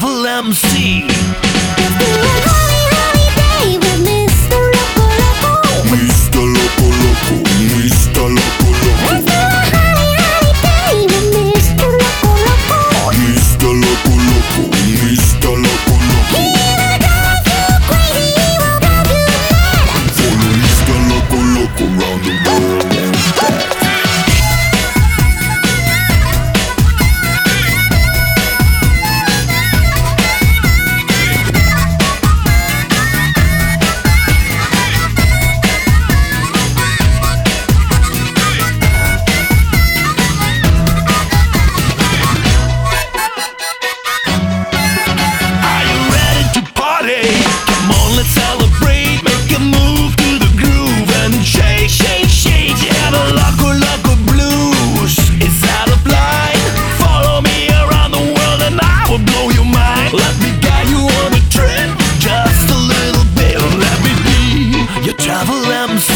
travel MC. Let's do a holiday with Mr. Loco Loco. Mr. Loco Loco, Mr. Loco Loco. Let's do a holiday with Mr. Loco Loco. Mr. Loco Loco, Mr. Loco Loco. He will drive you crazy, he will drive you mad. Follow Mr. Loco Loco round the world and back. Celebrate, make a move to the groove and shake, shake, shake. Yeah, the Loco Loco blues is out of line. Follow me around the world and I will blow your mind. Let me guide you on a trip, just a little bit. Let me be your travel MC.